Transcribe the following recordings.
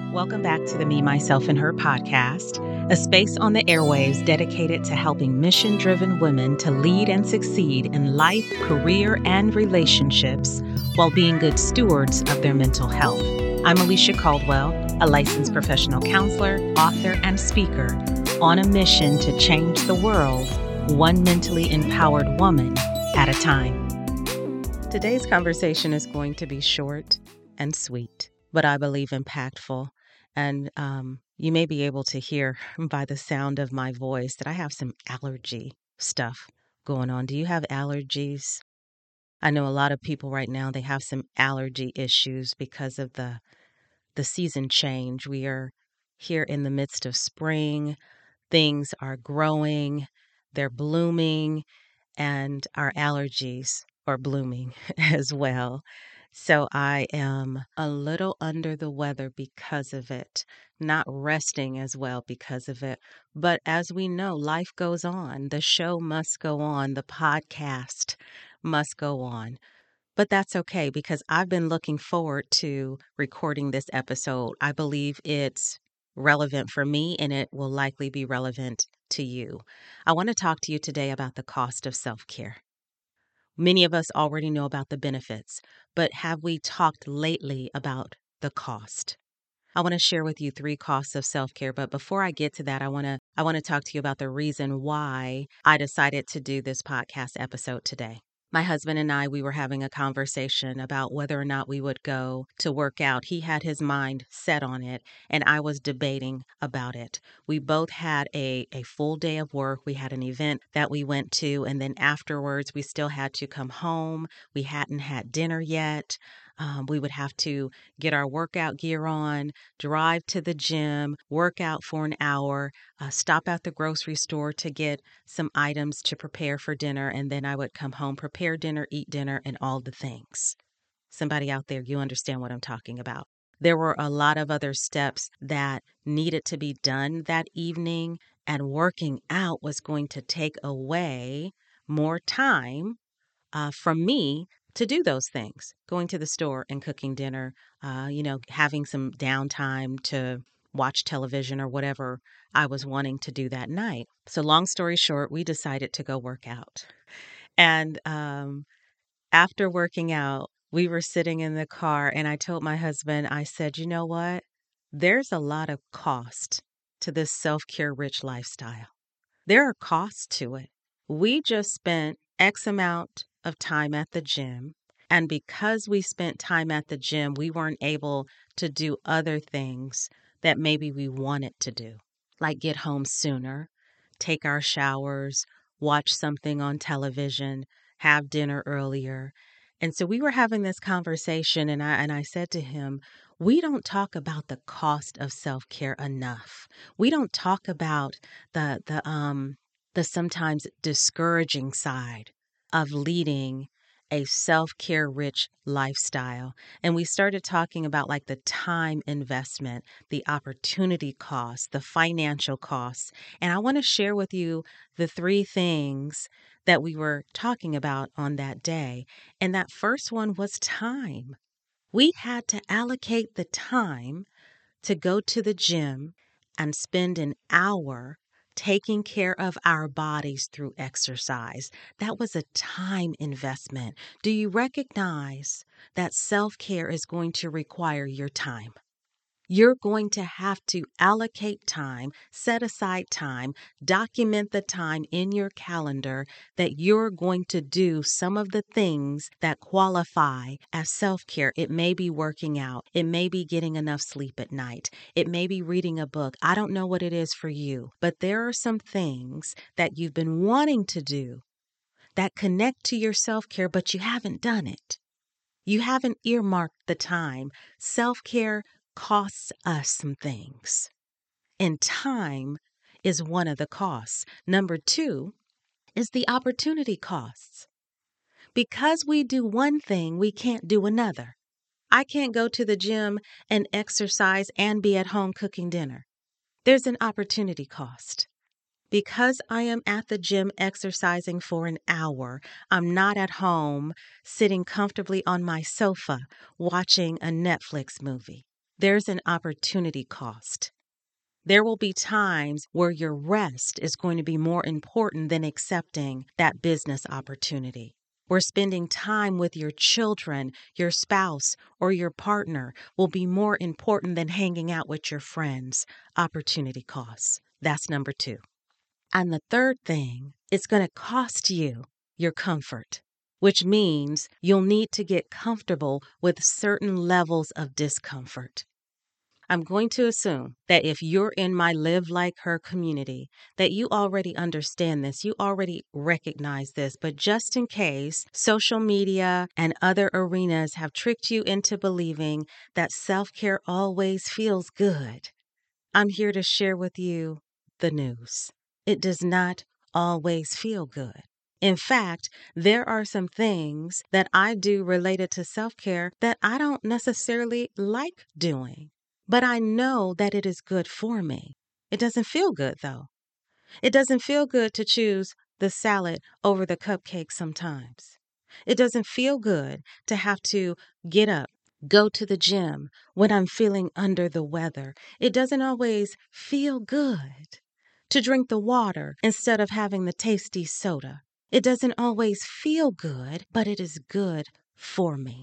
Welcome back to the Me, Myself, and Her podcast, a space on the airwaves dedicated to helping mission-driven women to lead and succeed in life, career, and relationships while being good stewards of their mental health. I'm Alicia Caldwell, a licensed professional counselor, author, and speaker on a mission to change the world, one mentally empowered woman at a time. Today's conversation is going to be short and sweet, but I believe impactful. And you may be able to hear by the sound of my voice that I have some allergy stuff going on. Do you have allergies? I know a lot of people right now, they have some allergy issues because of the season change. We are here in the midst of spring. Things are growing, they're blooming, and our allergies are blooming as well. So I am a little under the weather because of it, not resting as well because of it. But as we know, life goes on. The show must go on. The podcast must go on. But that's okay because I've been looking forward to recording this episode. I believe it's relevant for me and it will likely be relevant to you. I want to talk to you today about the cost of self-care. Many of us already know about the benefits, but have we talked lately about the cost? I want to share with you 3 costs of self-care, but before I get to that, I want to talk to you about the reason why I decided to do this podcast episode today. My husband and I, we were having a conversation about whether or not we would go to work out. He had his mind set on it, and I was debating about it. We both had a full day of work. We had an event that we went to, and then afterwards, we still had to come home. We hadn't had dinner yet. We would have to get our workout gear on, drive to the gym, work out for an hour, stop at the grocery store to get some items to prepare for dinner, and then I would come home, prepare dinner, eat dinner, and all the things. Somebody out there, you understand what I'm talking about. There were a lot of other steps that needed to be done that evening, and working out was going to take away more time from me to do those things, going to the store and cooking dinner, having some downtime to watch television or whatever I was wanting to do that night. So long story short, we decided to go work out. And after working out, we were sitting in the car and I told my husband, I said, you know what? There's a lot of cost to this self-care rich lifestyle. There are costs to it. We just spent X amount of time at the gym. And because we spent time at the gym, we weren't able to do other things that maybe we wanted to do, like get home sooner, take our showers, watch something on television, have dinner earlier. And so we were having this conversation and I said to him, we don't talk about the cost of self-care enough. We don't talk about the sometimes discouraging side of leading a self-care rich lifestyle. And we started talking about like the time investment, the opportunity costs, the financial costs. And I want to share with you the 3 things that we were talking about on that day. And that first one was time. We had to allocate the time to go to the gym and spend an hour taking care of our bodies through exercise. That was a time investment. Do you recognize that self-care is going to require your time? You're going to have to allocate time, set aside time, document the time in your calendar that you're going to do some of the things that qualify as self-care. It may be working out. It may be getting enough sleep at night. It may be reading a book. I don't know what it is for you, but there are some things that you've been wanting to do that connect to your self-care, but you haven't done it. You haven't earmarked the time. Self-care costs us some things. And time is one of the costs. Number 2 is the opportunity costs. Because we do one thing, we can't do another. I can't go to the gym and exercise and be at home cooking dinner. There's an opportunity cost. Because I am at the gym exercising for an hour, I'm not at home sitting comfortably on my sofa watching a Netflix movie. there's an opportunity cost. There will be times where your rest is going to be more important than accepting that business opportunity. Where spending time with your children, your spouse, or your partner will be more important than hanging out with your friends. Opportunity costs. That's number 2. And the third thing, it's going to cost you your comfort, which means you'll need to get comfortable with certain levels of discomfort. I'm going to assume that if you're in my Live Like Her community, that you already understand this, you already recognize this, but just in case social media and other arenas have tricked you into believing that self-care always feels good, I'm here to share with you the news. It does not always feel good. In fact, there are some things that I do related to self-care that I don't necessarily like doing. But I know that it is good for me. It doesn't feel good, though. It doesn't feel good to choose the salad over the cupcake sometimes. It doesn't feel good to have to get up, go to the gym when I'm feeling under the weather. It doesn't always feel good to drink the water instead of having the tasty soda. It doesn't always feel good, but it is good for me.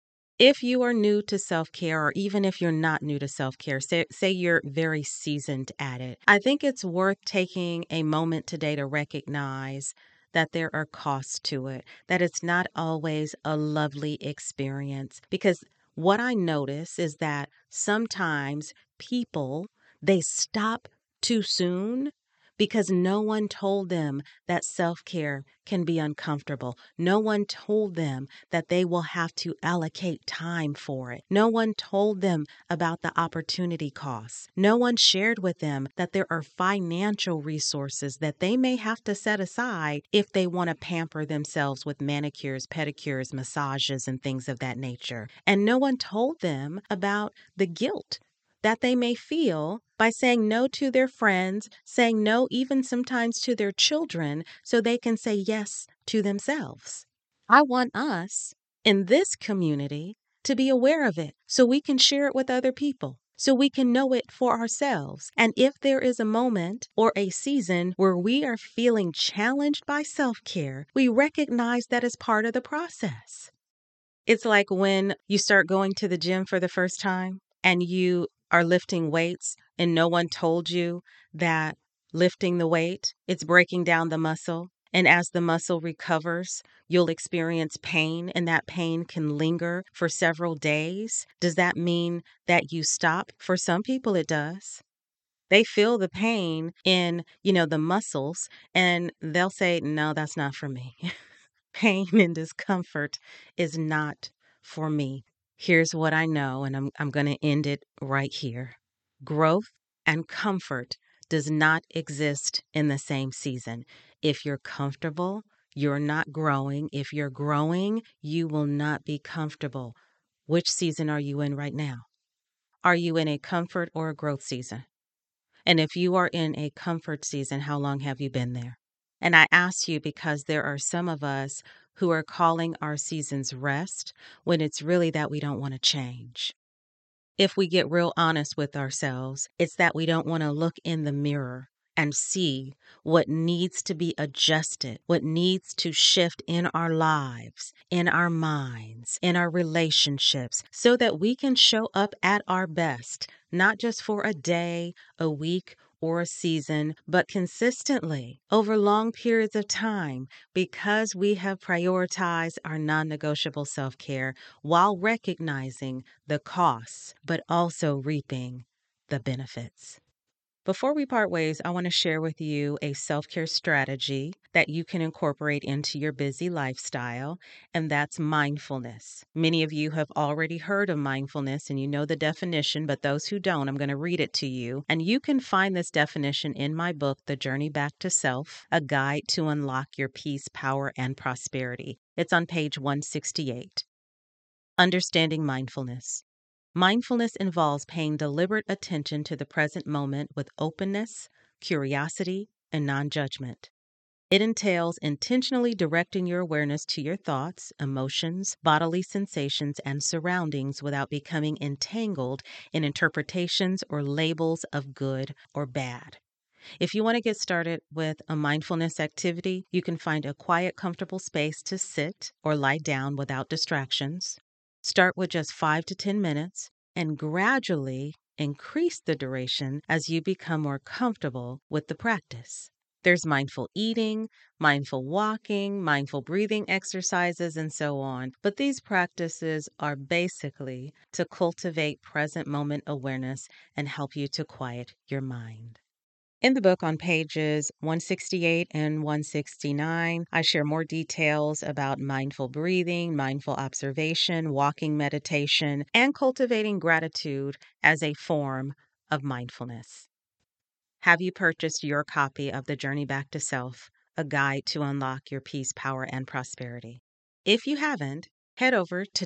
If you are new to self-care, or even if you're not new to self-care, say you're very seasoned at it, I think it's worth taking a moment today to recognize that there are costs to it, that it's not always a lovely experience. Because what I notice is that sometimes people, they stop too soon because no one told them that self-care can be uncomfortable. No one told them that they will have to allocate time for it. No one told them about the opportunity costs. No one shared with them that there are financial resources that they may have to set aside if they want to pamper themselves with manicures, pedicures, massages, and things of that nature. And no one told them about the guilt that they may feel by saying no to their friends, saying no even sometimes to their children, so they can say yes to themselves. I want us in this community to be aware of it so we can share it with other people, so we can know it for ourselves. And if there is a moment or a season where we are feeling challenged by self-care, we recognize that as part of the process. It's like when you start going to the gym for the first time and you are lifting weights and no one told you that lifting the weight, it's breaking down the muscle. And as the muscle recovers, you'll experience pain, and that pain can linger for several days. Does that mean that you stop? For some people, it does. They feel the pain in, the muscles, and they'll say, no, that's not for me. Pain and discomfort is not for me. Here's what I know, and I'm going to end it right here. Growth and comfort does not exist in the same season. If you're comfortable, you're not growing. If you're growing, you will not be comfortable. Which season are you in right now? Are you in a comfort or a growth season? And if you are in a comfort season, how long have you been there? And I ask you because there are some of us who are calling our seasons rest when it's really that we don't want to change. If we get real honest with ourselves, it's that we don't want to look in the mirror and see what needs to be adjusted, what needs to shift in our lives, in our minds, in our relationships, so that we can show up at our best, not just for a day, a week, or a season, but consistently over long periods of time because we have prioritized our non-negotiable self-care while recognizing the costs, but also reaping the benefits. Before we part ways, I want to share with you a self-care strategy that you can incorporate into your busy lifestyle, and that's mindfulness. Many of you have already heard of mindfulness and you know the definition, but those who don't, I'm going to read it to you. And you can find this definition in my book, The Journey Back to Self, A Guide to Unlock Your Peace, Power, and Prosperity. It's on page 168. Understanding mindfulness. Mindfulness involves paying deliberate attention to the present moment with openness, curiosity, and non-judgment. It entails intentionally directing your awareness to your thoughts, emotions, bodily sensations, and surroundings without becoming entangled in interpretations or labels of good or bad. If you want to get started with a mindfulness activity, you can find a quiet, comfortable space to sit or lie down without distractions. Start with just 5 to 10 minutes and gradually increase the duration as you become more comfortable with the practice. There's mindful eating, mindful walking, mindful breathing exercises, and so on. But these practices are basically to cultivate present moment awareness and help you to quiet your mind. In the book on pages 168 and 169, I share more details about mindful breathing, mindful observation, walking meditation, and cultivating gratitude as a form of mindfulness. Have you purchased your copy of The Journey Back to Self, a guide to unlock your peace, power, and prosperity? If you haven't, head over to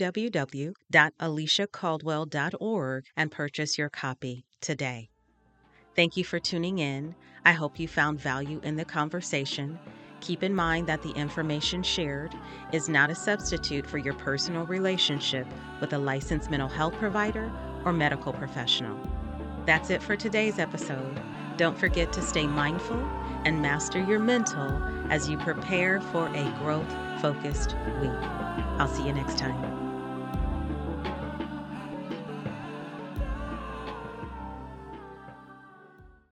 www.aliciacaldwell.org and purchase your copy today. Thank you for tuning in. I hope you found value in the conversation. Keep in mind that the information shared is not a substitute for your personal relationship with a licensed mental health provider or medical professional. That's it for today's episode. Don't forget to stay mindful and master your mental as you prepare for a growth-focused week. I'll see you next time.